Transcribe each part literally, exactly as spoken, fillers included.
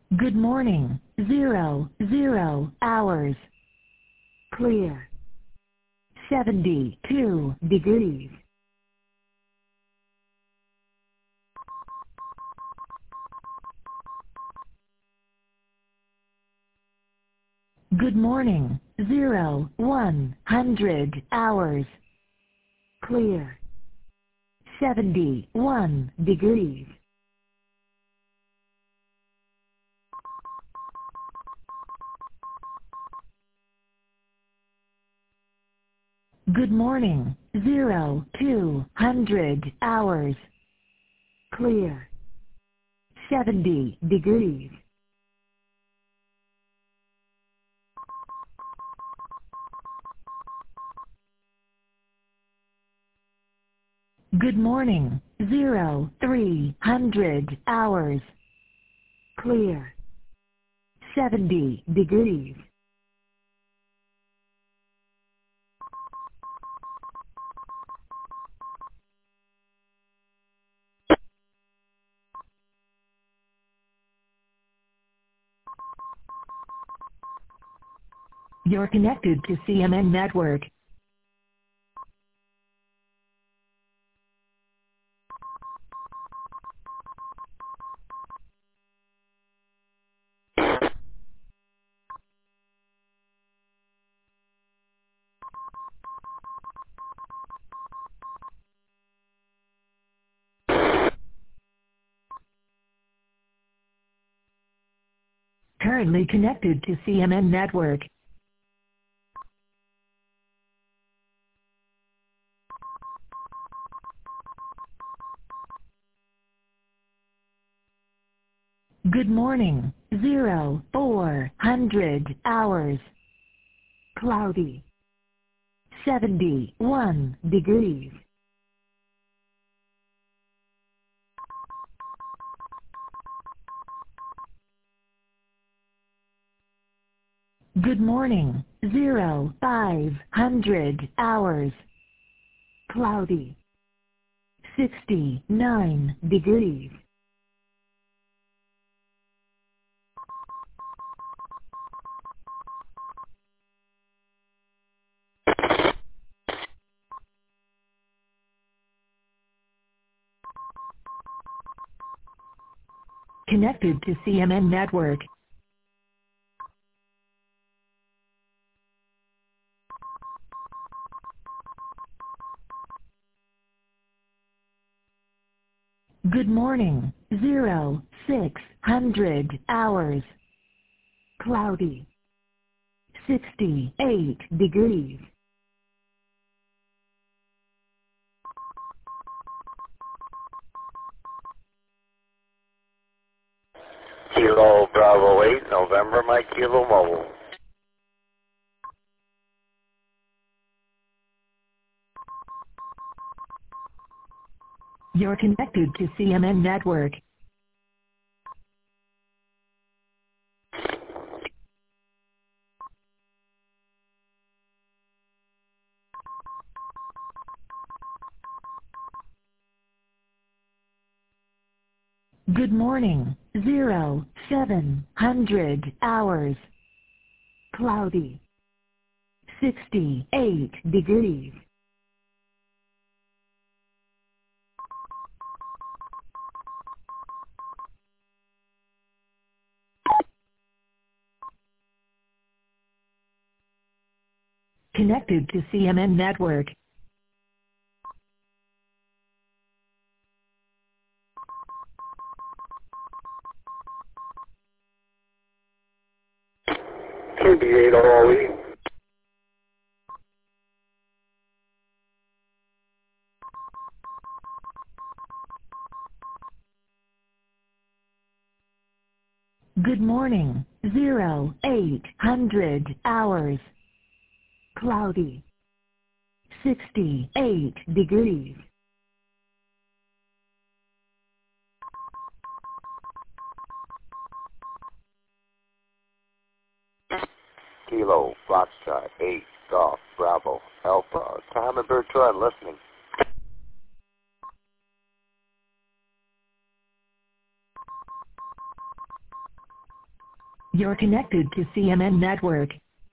Good morning. Zero, zero hours. Clear. seventy-two degrees. Good morning. Zero, one hundred hours. Clear. seventy-one degrees. Good morning. Zero, two hundred hours. Clear. seventy degrees. Good morning. Zero, three hundred hours. Clear. seventy degrees. You're connected to C M N Network. Currently connected to C M N Network. Good morning. Zero, four hundred hours. Cloudy. seventy-one degrees. Good morning. Zero, five hundred hours. Cloudy. sixty-nine degrees. Connected to C M N Network. Good morning. Zero, six hundred hours. Cloudy. sixty-eight degrees. Kilo Bravo eight, November, my Kilo Mobile. You're connected to C M N Network. Good morning. Zero, seven hundred hours. Cloudy. sixty-eight degrees. Connected to C M N Network. Q B eight O E. Good morning. Zero, eight hundred hours. Cloudy. sixty-eight degrees. Kilo Foxtrot eight, Golf Bravo Alpha. Tom and Bertrand listening. You're connected to C M N Network.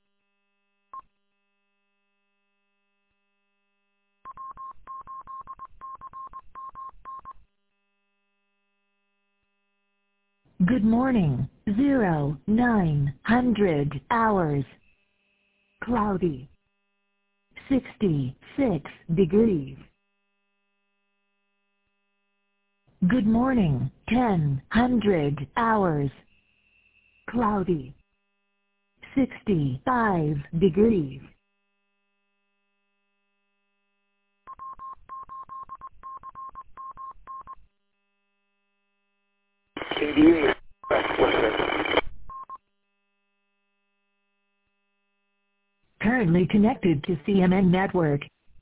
Good morning. Zero, nine hundred hours. Cloudy. sixty-six degrees. Good morning. Ten hundred hours. Cloudy. sixty-five degrees. K D eight. Currently connected to C M N Network.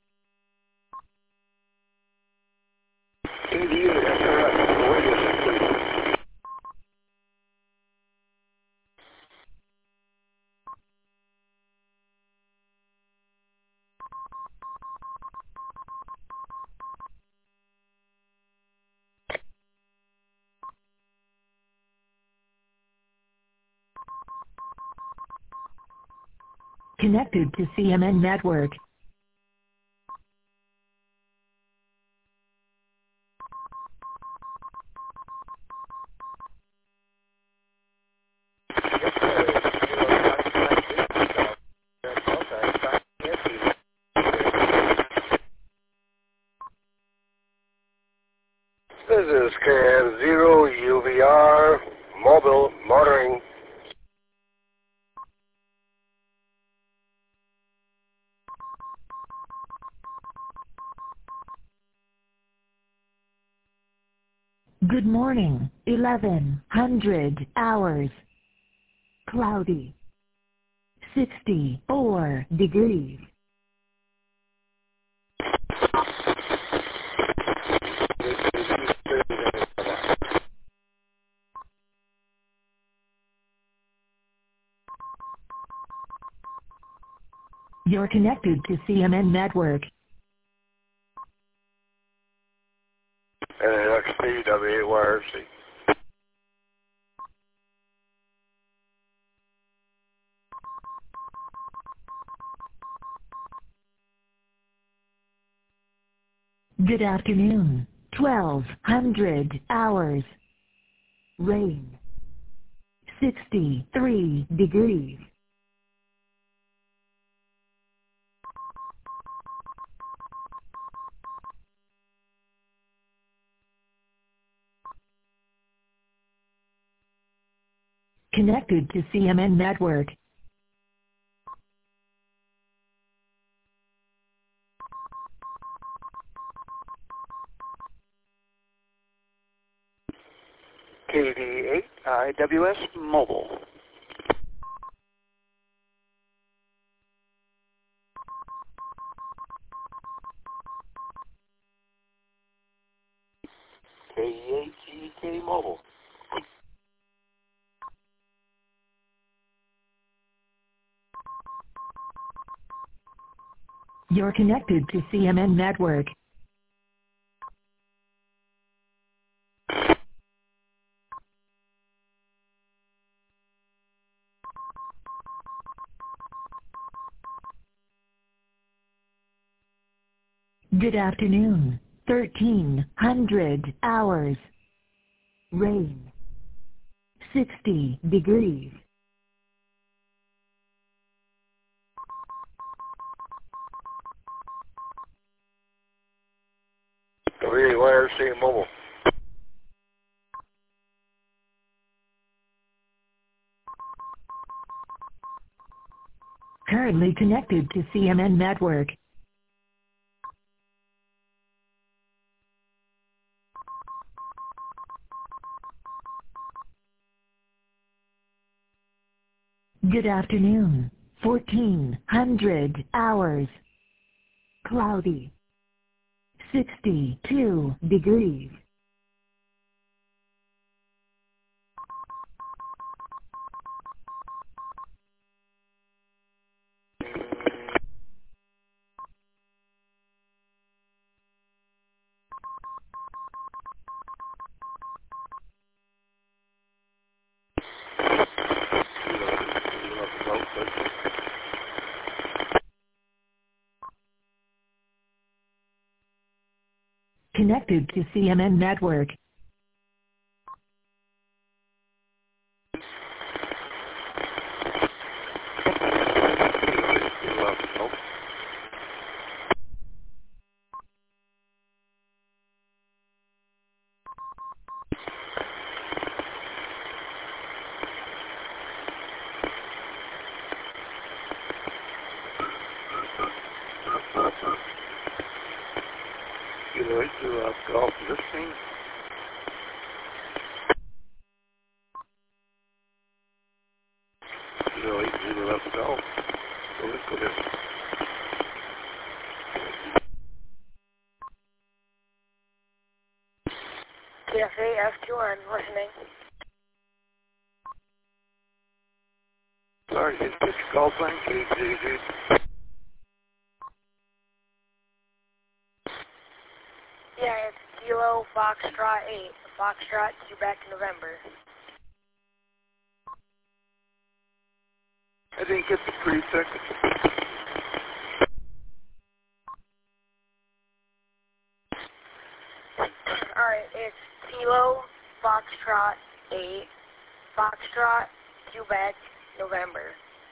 K D eight, that's correct. The radio system. Connected to C M N Network. This is K M zero U V R, mobile monitoring. Good morning. Eleven hundred hours. Cloudy. Sixty-four degrees. You're connected to C M N Network. N A X P W eight Y R C. Good afternoon. Twelve hundred hours. Rain. Sixty-three degrees. Connected to C M N Network. K D eight I W S mobile. K D eight G K mobile. You're connected to C M N Network. Good afternoon. Thirteen hundred hours. Rain. Sixty degrees. W eight Y R C mobile. Currently connected to C M N Network. Good afternoon. Fourteen hundred hours. Cloudy. Sixty-two degrees. connected to C M N Network. Kilo eight to uh, golf listening. Kilo eight zero left golf. So let's go there. T F A F two one, listening. Sorry, it's pitch call sign, K J J. Yeah, it's Kilo Foxtrot eight, Foxtrot Quebec, November. I didn't get the prefix. Alright, it's Kilo Foxtrot eight, Foxtrot Quebec, November.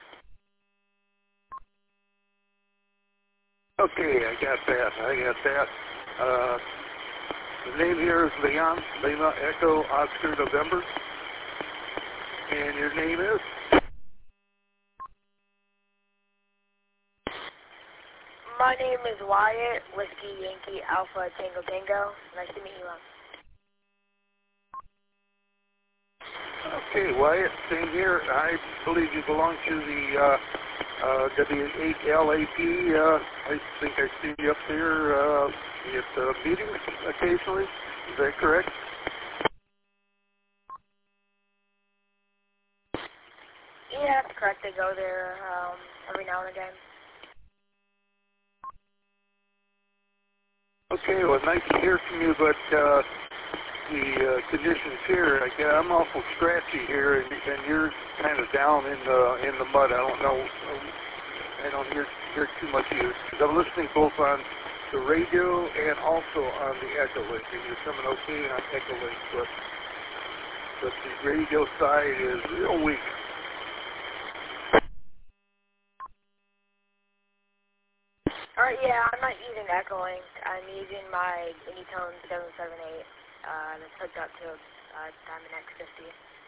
Okay, I got that. I got that. Uh, the name here is Leon, Lima Echo Oscar November. And your name is? My name is Wyatt, Whiskey Yankee Alpha Tango Tango. Nice to meet you, Mom. Okay, Wyatt, same here. I believe you belong to the uh, uh, W eight L A P. Uh, I think I see you up there uh, at uh, meetings occasionally. Is that correct? Yeah, that's correct. I go there um, every now and again. Okay, well, nice to hear from you, but uh, the uh, conditions here, I guess, I'm awful scratchy here, and, and you're kind of down in the in the mud. I don't know. I don't hear hear too much of you. 'Cause I'm listening both on the radio and also on the Echo Link, and you're coming okay on Echo Link, but but the radio side is real weak. Alright, yeah, I'm not using Echolink. I'm using my Unitone seven seven eight uh, that's hooked up to uh, Diamond X fifty.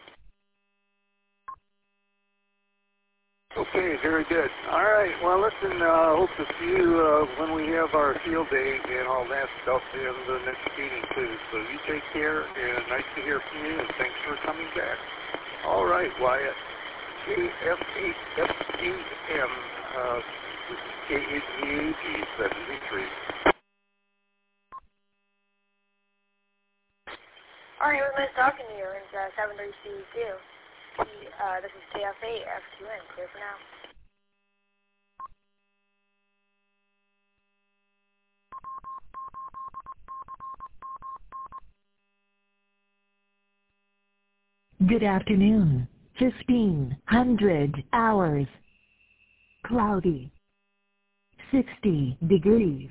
Okay, very good. All right, well, listen, uh, hope to see you uh, when we have our field day and all that stuff in the next meeting, too. So you take care, and nice to hear from you, and thanks for coming back. All right, Wyatt. K F eight F T M, uh, K H V A G seventy-three. Alright, it was nice talking to you. It's uh, seven three C two. Uh, this is K F eight F two N. Clear for now. Good afternoon. fifteen hundred hours. Cloudy. sixty degrees.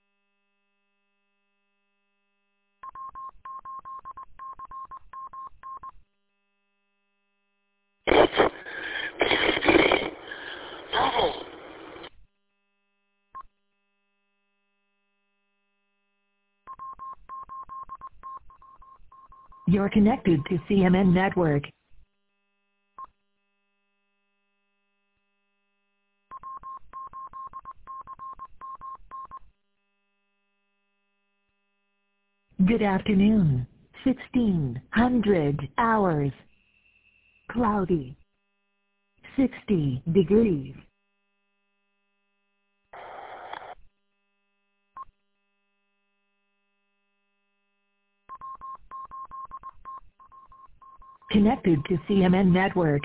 You're connected to C M N Network. Good afternoon. sixteen hundred hours. Cloudy. sixty degrees. Connected to C M N Network.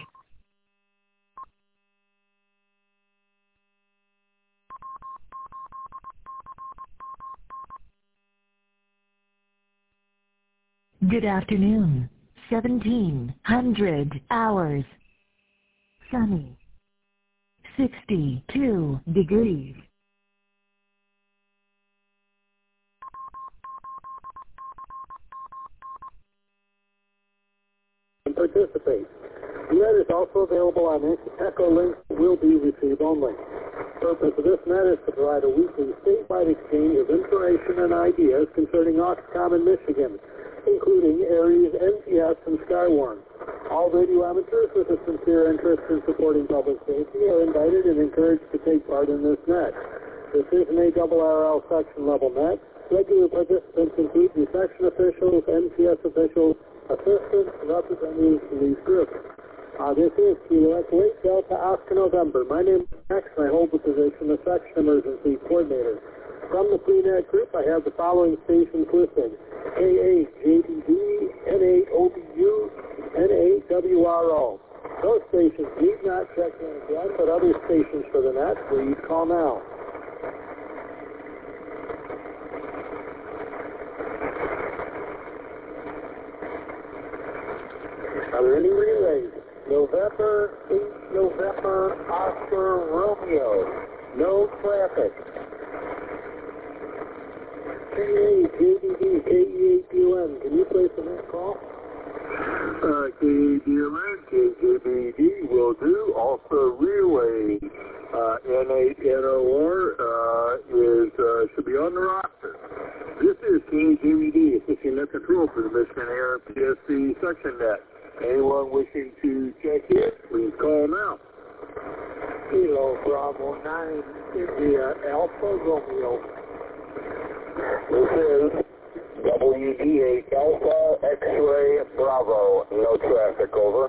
Good afternoon. seventeen hundred hours. Sunny. sixty-two degrees. participate. The net is also available on Echo links that will be receive only. The purpose of this net is to provide a weekly statewide exchange of information and ideas concerning Oxcom in Michigan, including Aries, N P S, and Skywarn. All radio amateurs with a sincere interest in supporting public safety are invited and encouraged to take part in this net. This is an A R R L section level net. Regular participants include the section officials, N P S officials, assistants, and representatives from these groups. Uh, this is Kilo Echo eight Delta Oscar November. My name is Max, and I hold the position of Section Emergency Coordinator. From the Freenet group, I have the following stations listed: K eight J D D, N eight O B U, N eight W R O. Those stations need not check in again, but other stations for the net, please call now. Are there any relays? November, eight November, Oscar, Romeo. No traffic. K eight J D D, K E eight D O N. Can you place a net call? Uh, K E eight D O N, K J B D will do. Also, relay uh, N eight N O R uh, is uh, should be on the roster. This is K J B D, assisting net control for the Michigan A R P S C section net. Anyone wishing to check in, please call now. Kilo Bravo nine, India Alpha Romeo. This is W D eight Alpha X-Ray Bravo. No traffic, over.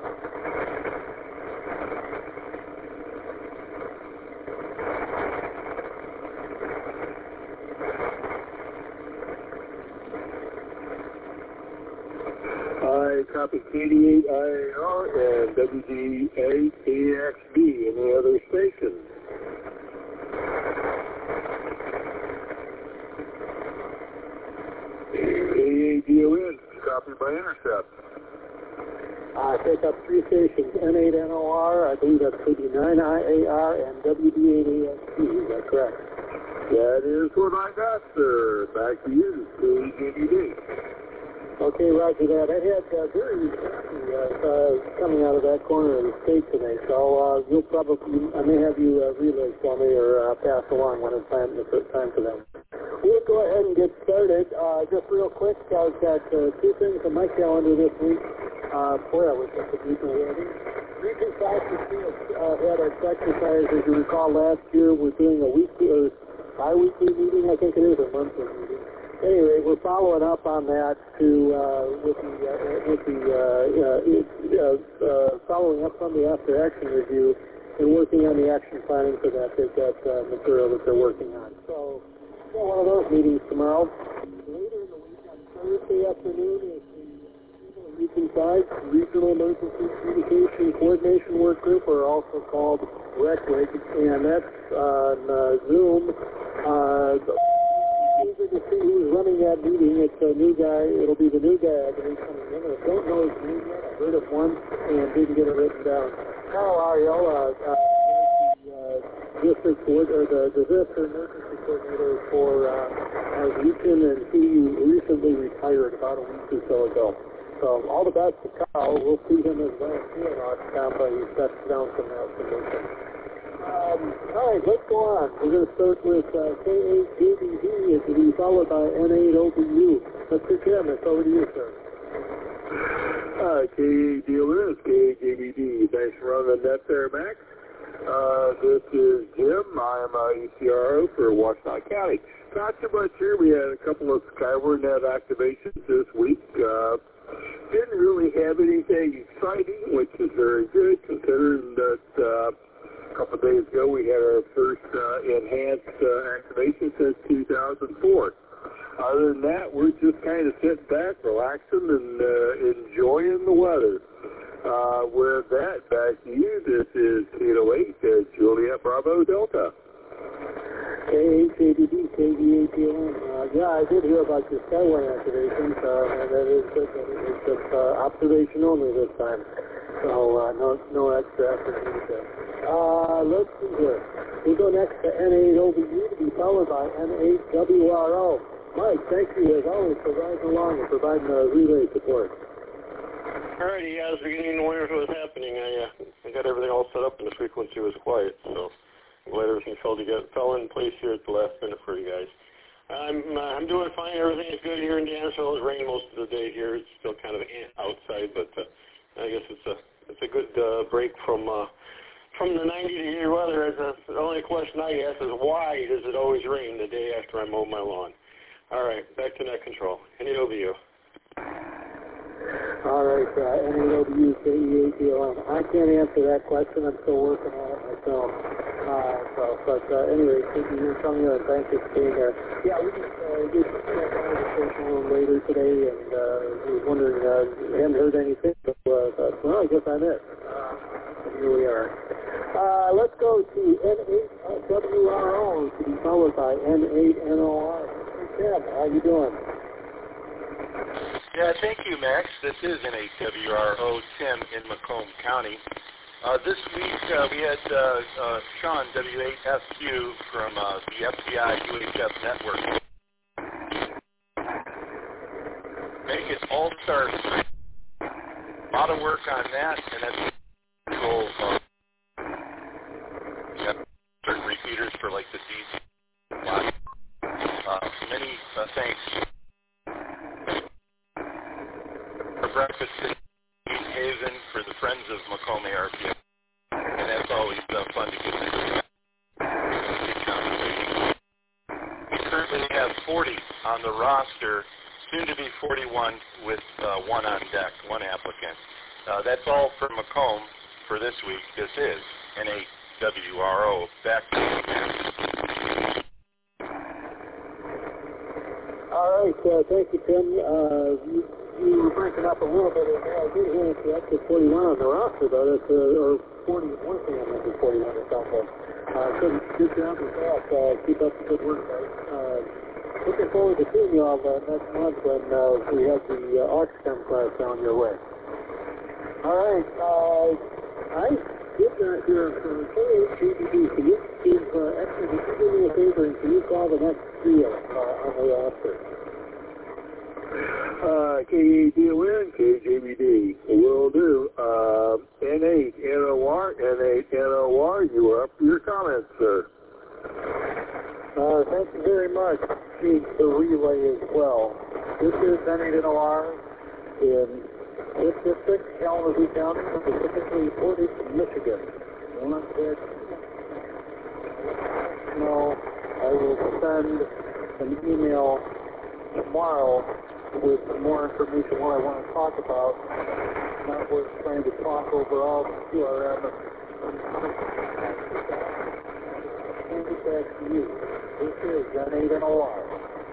I copy K D eight I A R and W D eight A X B. Any other stations? K eight D O N, copied by Intercept. I pick up three stations, N eight N O R, I believe that's K D nine I A R, and W D eight A X B. Is that correct? That is what I got, sir. Back to you, K J B D. Okay, roger that. I had uh, very uh, uh, coming out of that corner of the state today, so uh, you'll probably, I may have you uh, relay for me or uh, pass along when it's time, the first time for them. We'll go ahead and get started. Uh, just real quick, I've got uh, two things on my calendar this week. Uh, boy, I wish I could do some already. Region South uh, had our exercise, as you recall, last year. We're doing a weekly or bi-weekly meeting, I think it is, a monthly meeting. Anyway, we're following up on that to uh, with the uh, with the uh, uh, uh, following up on the after action review and working on the action planning for that. They've got uh, material that they're working on. So, yeah, one of those meetings tomorrow. Later in the week on Thursday afternoon is the Region five Regional Emergency Communication Coordination Work Group, or also called RECWIG, and that's on uh, Zoom. Uh, Eager to see who's running that meeting. It's a new guy. It'll be the new guy, I believe, coming in. I don't know his name yet. I heard it once and didn't get it written down. Carl Ariel, uh, uh, the uh, district court, or the disaster emergency coordinator for uh, our region, and he recently retired about a week or so ago. So all the best to Carl. We'll see him as well here in Oxford, but he steps down from that position. Um, all right, let's go on. We're going to start with uh, K eight J D D, it will be followed by N eight O B U. Mister Jim, it's over to you, sir. Uh, K eight D O N, K eight J B D. Thanks for running that there, Max. Uh, this is Jim. I'm uh, E C R O for Washtenaw County. Not too much here. We had a couple of Skyward Net activations this week. Uh, didn't really have anything exciting, which is very good considering that uh, a couple of days ago we had our first uh, enhanced uh, activation since two thousand four. Other than that, we're just kind of sitting back, relaxing, and uh, enjoying the weather. Uh, with that, back to you. This is Kilo eight, uh, Juliet Bravo Delta. K eight J D D, K V eight D O N. Uh, yeah, I did hear about your Skyway activations, uh, and that is good. It's just uh, observation only this time. So uh, no no extra effort needed there. Uh, let's see here. We go next to N eight O B U to be followed by N eight W R O. Mike, thank you as always for riding along and providing uh, relay support. Alrighty, yeah, I was beginning to wonder what was happening. I, uh, I got everything all set up and the frequency was quiet, so I'm glad everything fell together, fell in place here at the last minute for you guys. I'm uh, I'm doing fine. Everything is good here in Dansville. It rained most of the day here. It's still kind of outside, but uh, I guess it's a it's a good uh, break from uh, from the ninety degree weather. As a, the only question I ask is why does it always rain the day after I mow my lawn? All right, back to net control. N E O B U. All right, uh, N A W K E A T O M. I can't answer that question. I'm still working on it myself. Uh, so, but uh, anyway, thank you for coming in. Thank you for being here. Yeah, we just uh, did check on the station a little later today, and uh, we was wondering, uh, hadn't heard anything, but uh, thought, well, I guess I'm it. Uh, here we are. Uh, let's go to N eight W R O to be followed by N eight N O R. Hey, Ted, how you doing? Yeah, thank you, Max. This is N eight W R O, Tim in Macomb County. Uh, this week uh, we had uh, uh, Sean, W eight F Q, from uh, the F B I U H F network. Make it all-star. A lot of work on that, and that's control of yeah, certain repeaters for like the D C. Uh, many uh, thanks. For breakfast in Haven for the Friends of Macomb A R P F, and that's always uh, fun to get into. We currently have forty on the roster, soon to be forty-one with uh, one on deck, one applicant. Uh, that's all for Macomb for this week. This is N eight W R O. Back to you. All right, uh, thank you, Tim. Uh, you, you were breaking up a little bit in there. I did hear it's up to forty-one on the roster, though. That's, uh, or forty, one thing I mentioned forty-one or something. Uh, good, good job with that. Uh, keep up the good work, guys. Uh, looking forward to seeing you all uh, next month when uh, we have the uh, Oxcom class down your way. All right. Uh, I did not hear from K H G B D. Can you give, uh, actually, can you do me a favor and can you call the next trio uh, on the roster? Uh, K E D O N, K J B D. Will do. Uh, N eight N O R, N eight N O R, you are up for your comments, sir. Uh, thank you very much. Chief, the relay as well. This is N eight N O R in fifth District, Kalamazoo County, specifically Portage, Michigan. One that, no, I will send an email tomorrow with more information what I want to talk about. Not worth trying to talk over all the Q R M. Hand it back to you. This is N eight N O R.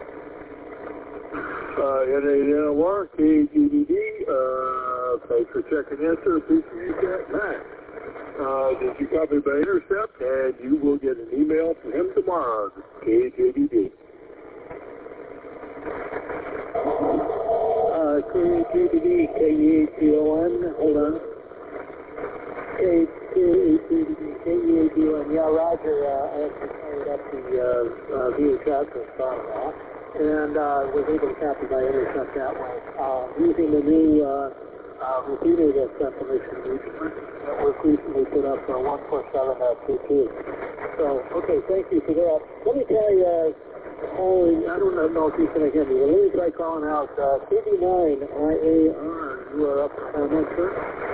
Uh, N eight N O R, K G B D, uh, thanks for checking in, sir. Appreciate that, Max. Uh, did you copy by intercept? And you will get an email from him tomorrow, K J B D. Uh, K J B D, K E A T O N, hold on. K E A T O N, yeah, Roger, uh, I actually fired up the uh, uh, V H S and saw it all, and uh, was able to copy by intercept that way. Uh, using the new uh, uh, repeater that sent permission that was recently put up for one forty-seven point two two. So, okay, thank you for that. Let me try uh, calling, I don't know if you can hear me, but let me try calling out uh, C B nine I A R. You are up for comment, sir?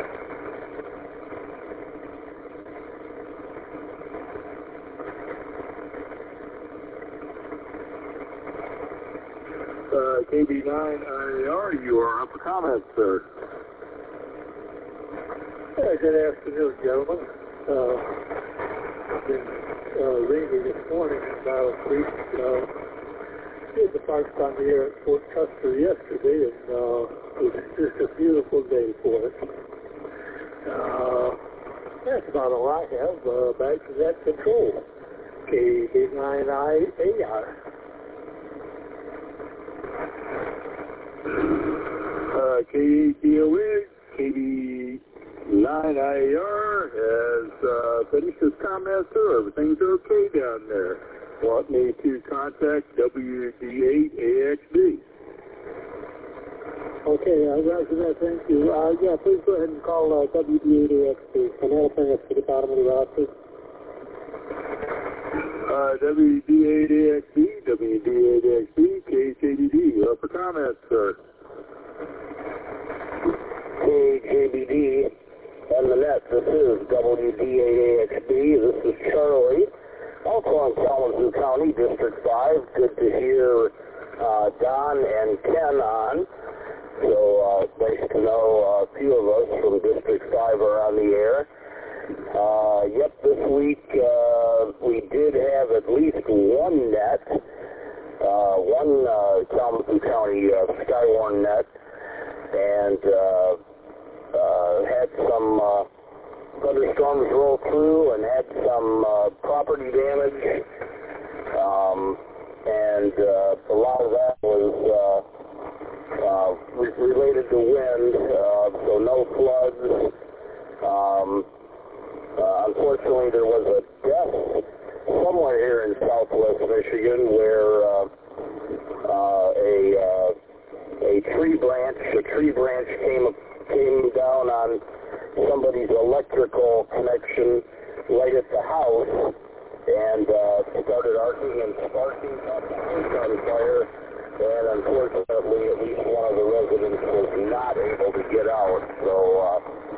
Uh, K B nine I A R, you are up for comment, sir. Yeah, good afternoon, gentlemen. Uh, it's been uh, rainy this morning in Battle Creek. Uh, did the parks on the air at Fort Custer yesterday, and uh, it was just a beautiful day for it. Uh, that's about all I have. Uh, back to that control. K B nine I A R. Uh, K E D O N, K B nine I A R has uh, finished his comment, sir. Everything's okay down there. Want me to contact W D eight A X D? Okay, uh, Roger that, thank you. Uh, yeah, please go ahead and call uh, W D eight A X B, and that'll bring us to the bottom of the roster. Uh, W D eight A X B, W D eight A X B, K H A D D. Uh, for comments, sir. K H A D D and the net. This is W D eight A X B. This is Charlie, also in Kalamazoo County, District five. Good to hear uh, Don and Ken on. So uh, nice to know a few of us from District five are on the air. Uh, yep, this week uh, we did have at least one net, uh, one uh, Kalamazoo County uh, Skywarn net, and uh, uh, had some uh, thunderstorms roll through and had some uh, property damage, um, and uh, a lot of that was uh, uh, re- related to wind, uh, so no floods. Um, Uh, unfortunately, there was a death somewhere here in southwest Michigan where uh, uh, a uh, a tree branch, a tree branch came came down on somebody's electrical connection right at the house and uh, started arcing and sparking, caught the house on fire. And unfortunately, at least one of the residents was not able to get out. So. Uh,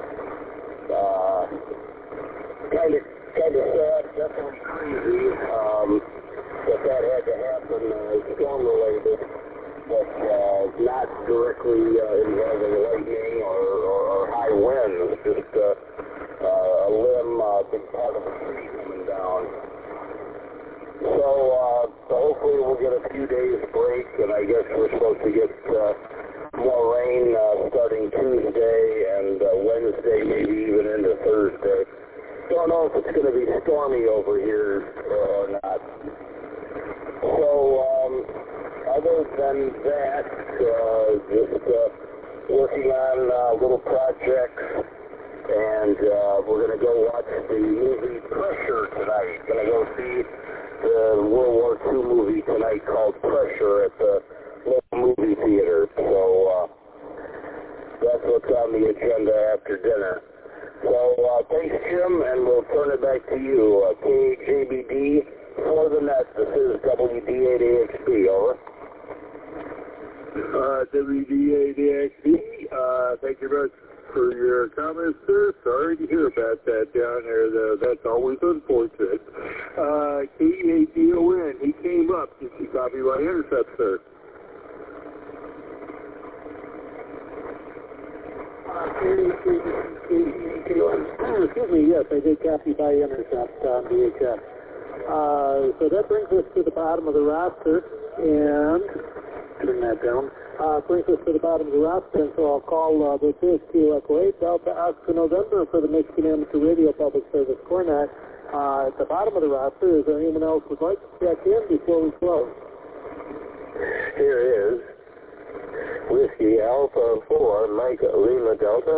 uh, Kind of, kind of sad, definitely crazy um, that that had to happen, uh, storm related, but uh, not directly uh, involving lightning or, or, or high winds, just uh, uh, a limb, a uh, big part of a tree coming down. So, uh, so hopefully we'll get a few days break, and I guess we're supposed to get uh, more rain uh, starting Tuesday and uh, Wednesday, maybe even into Thursday. Don't know if it's going to be stormy over here or not. So, um, other than that, uh, just uh, working on uh, little projects, and uh, we're going to go watch the movie Pressure tonight. Going to go see the World War Two movie tonight called Pressure at the local movie theater. So, uh, that's what's on the agenda after dinner. So, uh, thanks, Jim, and we'll turn it back to you. Uh, K H A B D for the net. This is W D eight A X B, over. Uh, W D eight A X B, uh, thank you very much for your comments, sir. Sorry to hear about that down there, though. That's always unfortunate. Uh, K E A D O N, he came up. Did you copy my intercept, sir? Excuse me, yes, I did copy by intercept on V H F. Uh, so that brings us to the bottom of the roster, and turn that down. Uh, brings us to the bottom of the roster, and so I'll call uh, this is Kilo Echo eight Delta Oscar November for the Michigan Amateur Radio Public Service Cornet. Uh, at the bottom of the roster, is there anyone else who would like to check in before we close? Here is Whiskey Alpha four, Mike Lima Delta.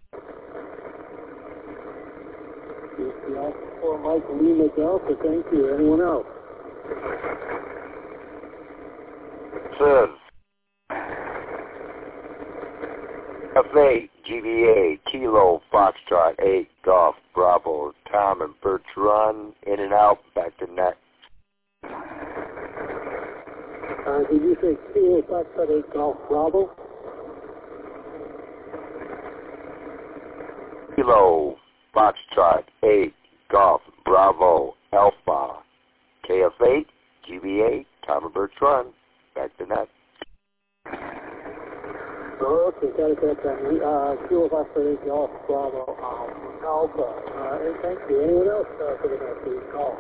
Whiskey Alpha four, Mike Lima Delta, thank you. Anyone else? Says F eight, G B A, Kilo, Foxtrot, eight, Golf, Bravo, Tom and Birch Run, in and out, back to net. Uh, did you say Kilo, Foxtrot, eight, Golf, Bravo? Kilo, Foxtrot, eight, Golf, Bravo, Alpha, K F eight, G B A, Tom and Birch Run, back to net. Okay, got it, got it. Uh, Kilo, Foxtrot, eight, Golf, Bravo, um, Alpha. Uh, and thank you. Anyone else uh, for the next week's call?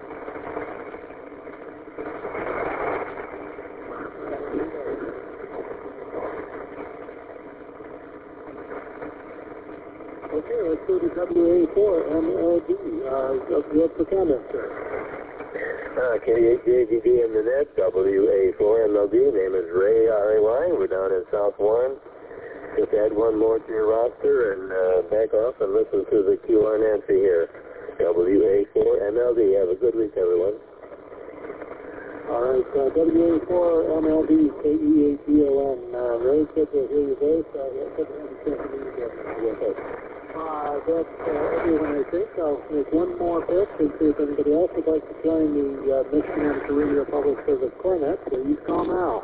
Okay, let's go to W A four M L D. Uh, what's the comment, sir? Uh, K H A B D in the net, W A four M L D. Name is Ray, R A Y. We're down in South Warren. Just add one more to your roster and uh, back off and listen to the Q R Nancy here. W A four M L D. Have a good week, everyone. All right, uh, W A four M L D K E A G O N. Uh, very good to hear your voice. Uh, yeah, good to have a chance to meet you with us. Uh, that's uh, everyone, I think. I'll make one more pitch and see if anybody else would like to join the uh, Michigan Amateur Radio Public Service Cornet. Please call now.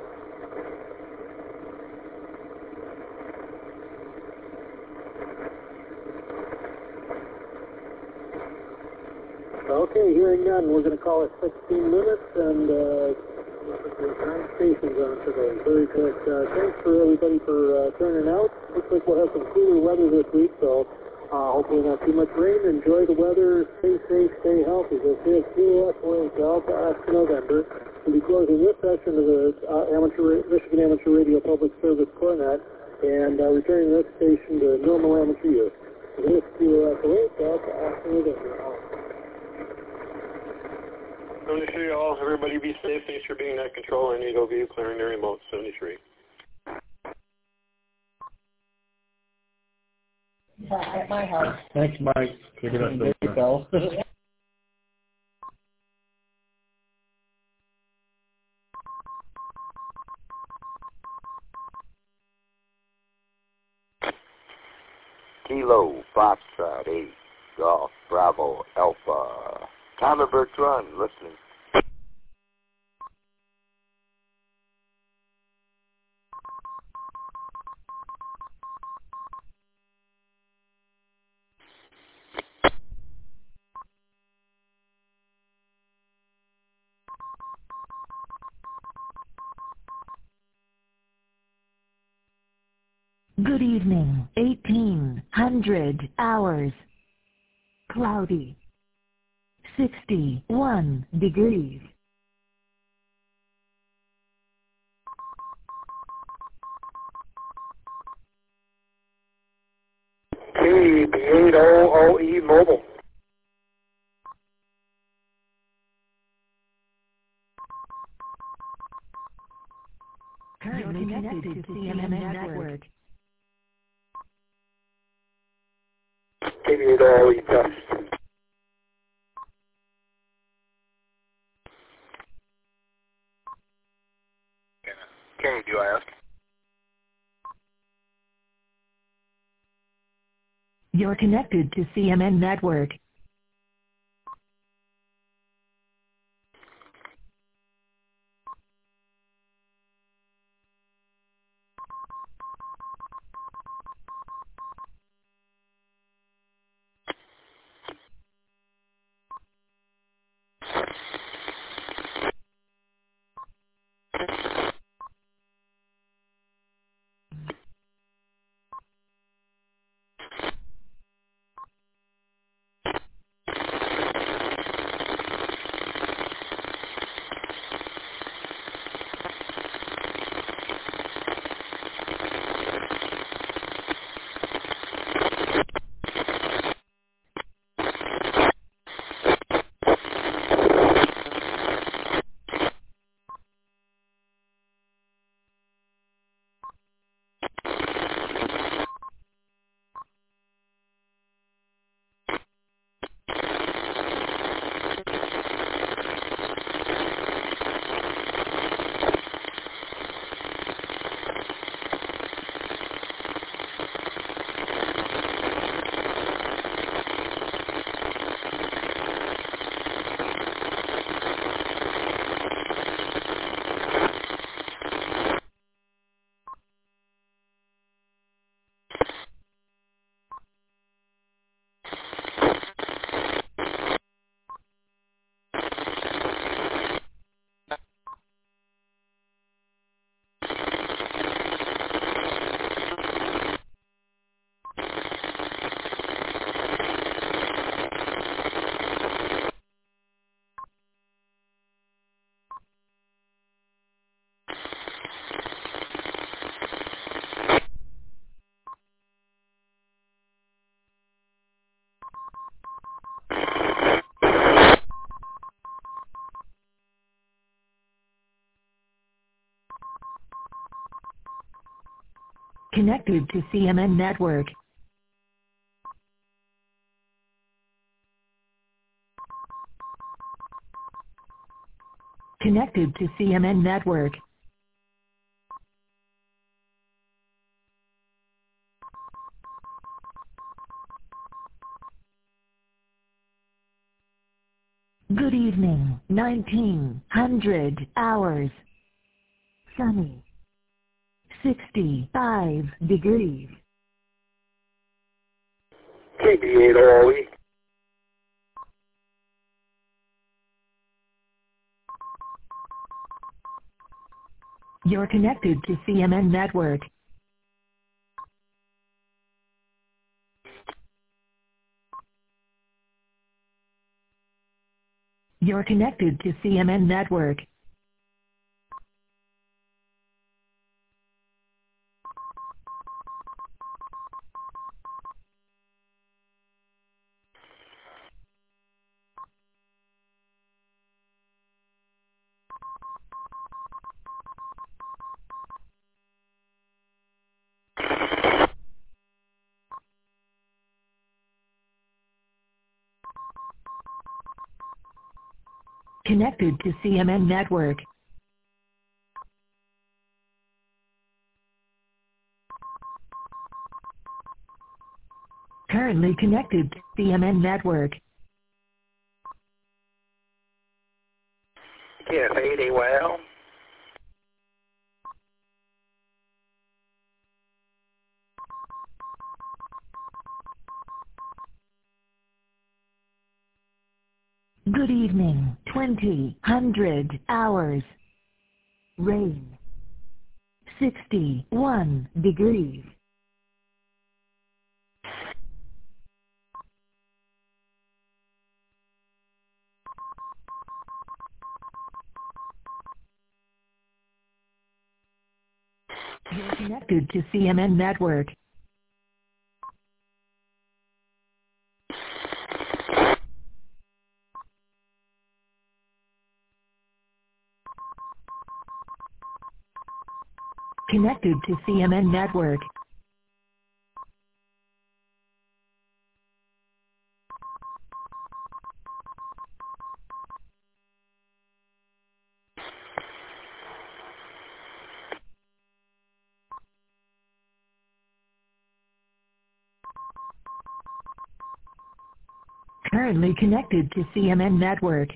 Okay, hearing none, we're going to call it sixteen minutes, and uh, nine stations on today. Very good. Uh, thanks for everybody for uh, turning out. Looks like we'll have some cooler weather this week, so uh, hopefully not too much rain. Enjoy the weather. Stay safe. Stay healthy. We'll see you at Kilo F-Wing Delta after November. We'll be closing this session of the uh, amateur, Michigan Amateur Radio Public Service Cornet and uh, returning this station to normal amateur use. This is Kilo F-Wing Delta after November. seventy-three all, everybody be safe. Thanks for being at control. I need O V clearing the remote, seventy-three. At my house. Thanks, Mike. Take it up, There you go. Kilo, Foxtrot, eight, Golf, Bravo, Alpha. Timer Bertrand, listening. Good evening. eighteen hundred hours. Cloudy. sixty-one degrees. K B eight O O E Mobile. Currently connected to C M M Network. K B eight O O E test. Kenny, do I ask? You're connected to C M N Network. Connected to C M N Network. Connected to C M N Network. Good evening, nineteen hundred hours. Sunny. sixty-five degrees. K B eight O E. You're connected to C M N Network. You're connected to C M N Network. Connected to C M N Network. Currently connected to C M N Network. K F eight A Y L. Good evening, twenty hundred hours. Rain. sixty-one degrees. You're connected to C M N Network. Connected to C M N Network. Currently connected to C M N Network.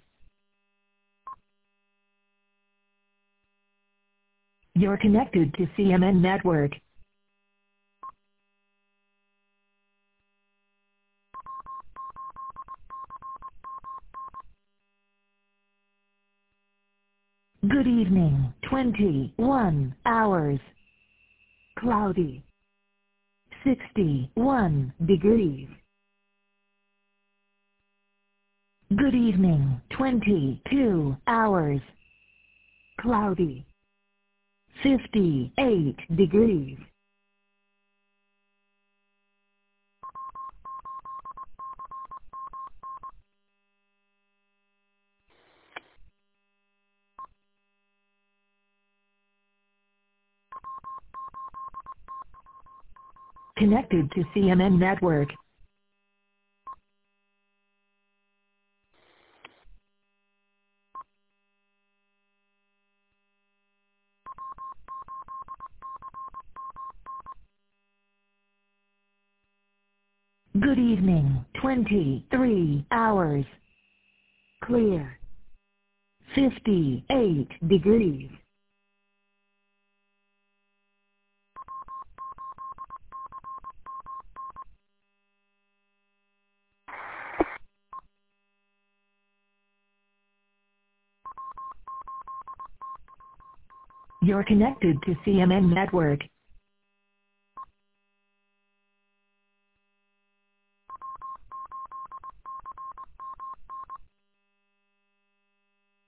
You're connected to C M N Network. Good evening, twenty-one hours. Cloudy. sixty-one degrees. Good evening, twenty-two hours. Cloudy. fifty-eight degrees. Connected to C M N Network. Good evening, twenty-three hours. Clear. fifty-eight degrees. You're connected to C M N Network.